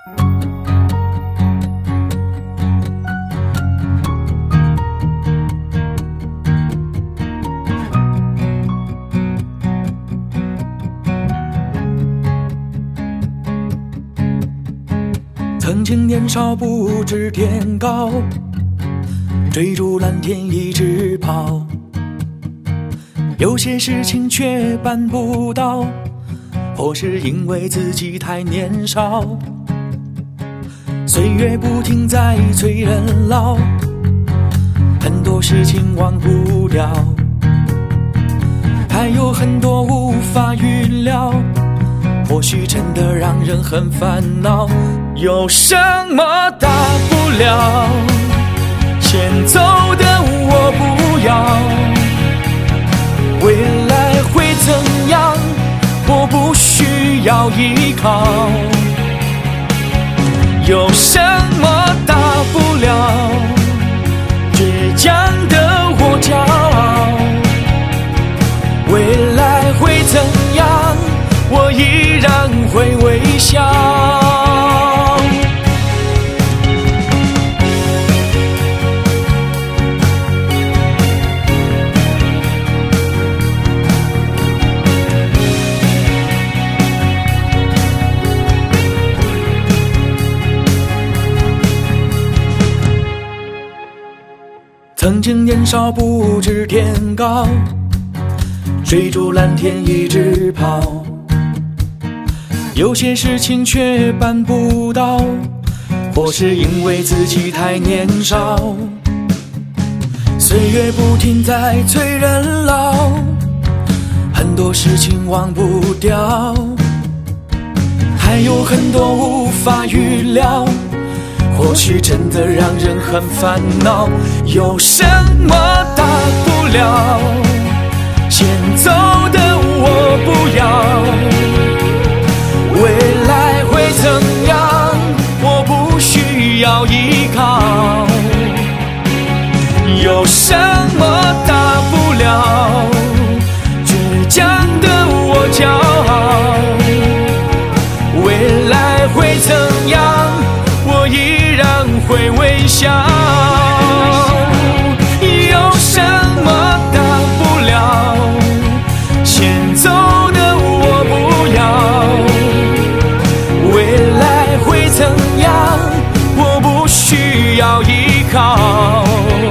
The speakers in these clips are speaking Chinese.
曾经年少不知天高，追逐蓝天一直跑，有些事情却办不到，或是因为自己太年少。岁月不停在催人老，很多事情忘不掉，还有很多无法预料，或许真的让人很烦恼。有什么大不了，先走的我不要，未来会怎样，我不需要依靠。有什么大不了，倔强的我骄傲，未来会怎样，我依然会微笑。曾经年少不知天高，追逐蓝天一直跑，有些事情却办不到，或是因为自己太年少。岁月不停在催人老，很多事情忘不掉，还有很多无法预料，或许真的让人很烦恼。有什么大不了，先走的我不要，未来会怎样，我不需要依靠。有什么大不了，倔强的我骄傲，未来会怎样，我依然会微笑。有什么大不了，先走的我不要，未来会怎样，我不需要依靠。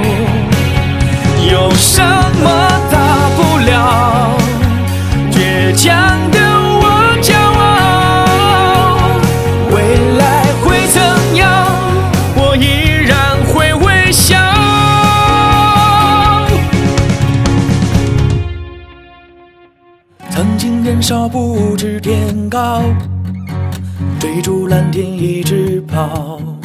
有什么大不了，倔强的我骄傲，未来会怎样，我依然会微笑。曾经年少不知天高，追逐蓝天一直跑。